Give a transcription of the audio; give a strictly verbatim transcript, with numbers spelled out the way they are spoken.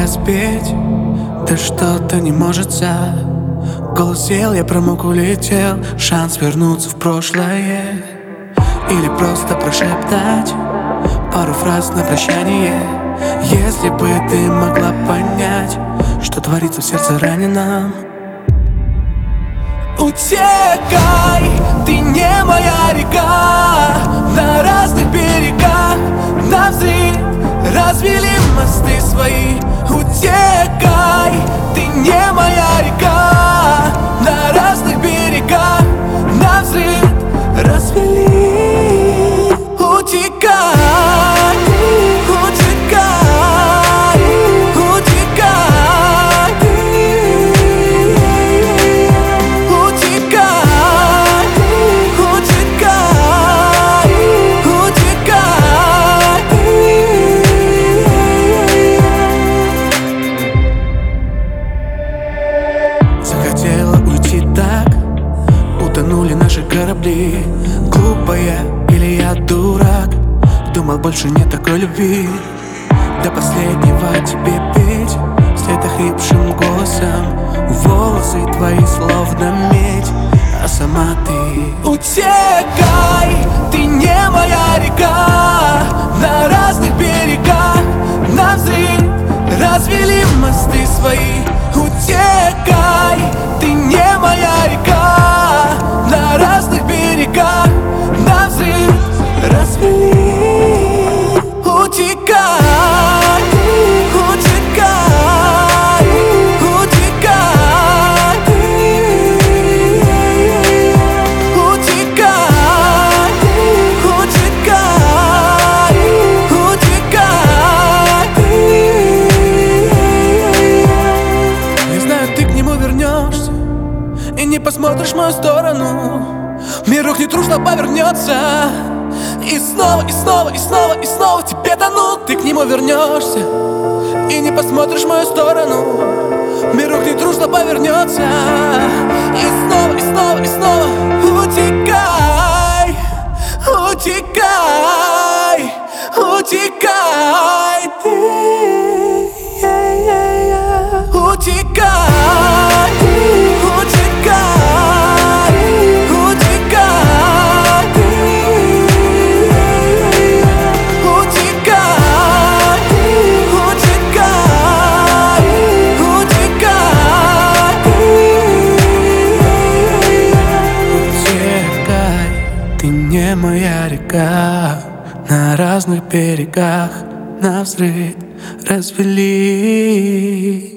тебя спеть, да что-то не можется. Голос сел, я промок, улетел. Шанс вернуться в прошлое или просто прошептать пару фраз на прощание. Если бы ты могла понять, что творится в сердце раненом. Утекай, ты не моя река. На разных берегах навзрыд развели мосты свои. Утекай, ты не моя река. На разных берегах навзрыд развели. Утекай, утекай, утекай, утекай, утекай, утекай. Захотела уйти так, утонули наши корабли. Глупая или я дурак? Думал, больше нет такой любви. До последнего тебе петь вслед охрипшим голосом. Волосы твои словно медь, а сама ты. Утекай, ты не моя река. На разных берегах навзрыд развели мосты свои. Утекай, ты не моя река. На разных берегах навзрыд развели. Утекай, утекай, утекай, утекай, утекай, утекай. Не знаю, ты к нему вернешься и не посмотришь в мою сторону. Мир рухнет, трушно повернется. И снова, и снова, и снова, и снова тебе тону. Ты к нему вернешься и не посмотришь в мою сторону. Мир рухнет, дружно повернется. И снова, и снова, и снова. Утекай, утекай, утекай ты. Утекай, утекай, утекай ты. Утекай, утекай, утекай ты. Утекай, ты не моя река. На разных берегах навзрыд развели.